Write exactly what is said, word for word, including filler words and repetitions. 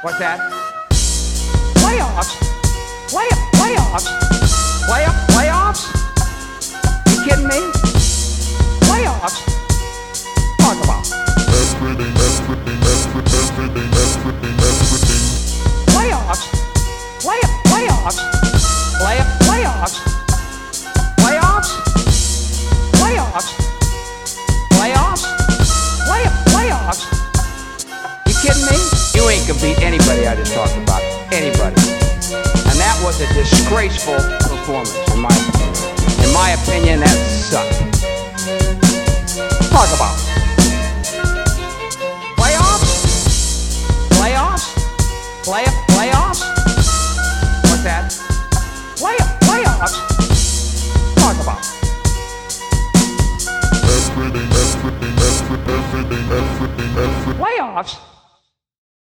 What's that? Playoffs? Play playoffs? Playoff playoffs? You kidding me? Playoffs? Talk about everything, everything, everything, everything, everything. Playoffs? Play playoffs? Play playoffs? Playoffs? Playoffs? Playoffs? Play playoffs? You kidding me? You ain't gonna beat anybody I just talked about. Anybody. And that was a disgraceful performance, in my opinion. In my opinion, that sucked. Talk about playoffs? Playoffs? Play playoffs? What's that? Play playoffs? Talk about everything, everything, everything, everything, everything. playoffs?